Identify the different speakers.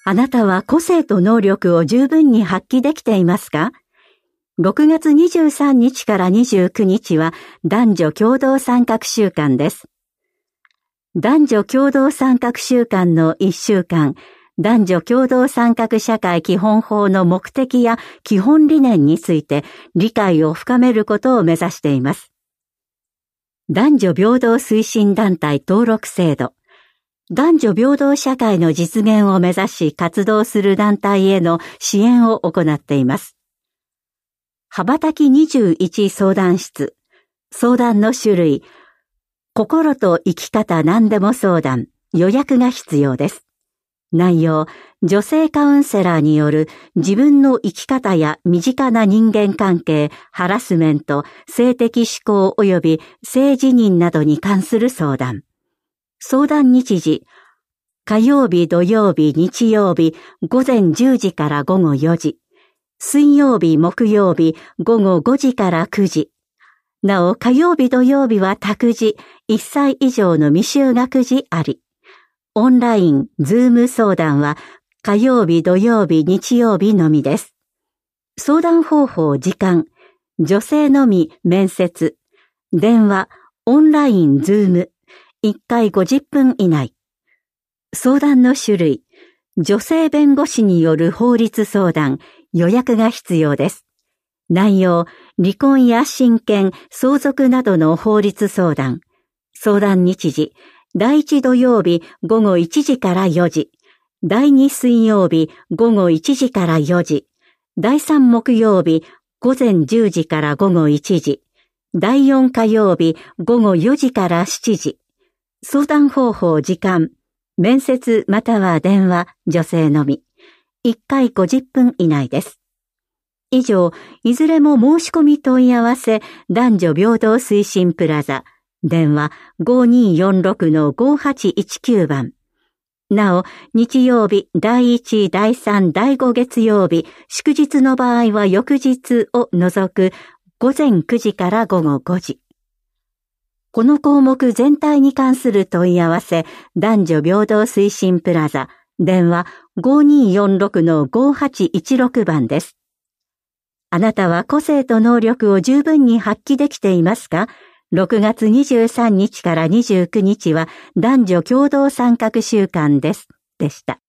Speaker 1: あなたは個性と能力を十分に発揮できていますか？ 6 月23日から29日は男女共同参画週間です。男女共同参画週間の1週間、男女共同参画社会基本法の目的や基本理念について理解を深めることを目指しています。男女平等推進団体登録制度、男女平等社会の実現を目指し活動する団体への支援を行っています。羽ばたき21相談室、相談の種類、心と生き方何でも相談、予約が必要です。内容、女性カウンセラーによる自分の生き方や身近な人間関係、ハラスメント、性的指向及び性自認などに関する相談。相談日時、火曜日、土曜日、日曜日、午前10時から午後4時。水曜日、木曜日、午後5時から9時。なお、火曜日、土曜日は託児、1歳以上の未就学児あり。オンライン、ズーム相談は火曜日、土曜日、日曜日のみです。相談方法、時間、女性のみ面接、電話、オンライン、ズーム。1回50分以内。相談の種類、女性弁護士による法律相談、予約が必要です。内容、離婚や親権、相続などの法律相談。相談日時、第1土曜日午後1時から4時。第2水曜日午後1時から4時。第3木曜日午前10時から午後1時。第4火曜日午後4時から7時。相談方法、時間、面接または電話、女性のみ。1回50分以内です。以上、いずれも申し込み問い合わせ、男女平等推進プラザ、電話 5246-5819 番。なお、日曜日、第1、第3、第5月曜日、祝日の場合は翌日を除く午前9時から午後5時。この項目全体に関する問い合わせ、男女平等推進プラザ、電話 5246-5816 番です。あなたは個性と能力を十分に発揮できていますか？ 6 月23日から29日は男女共同参画週間です。でした。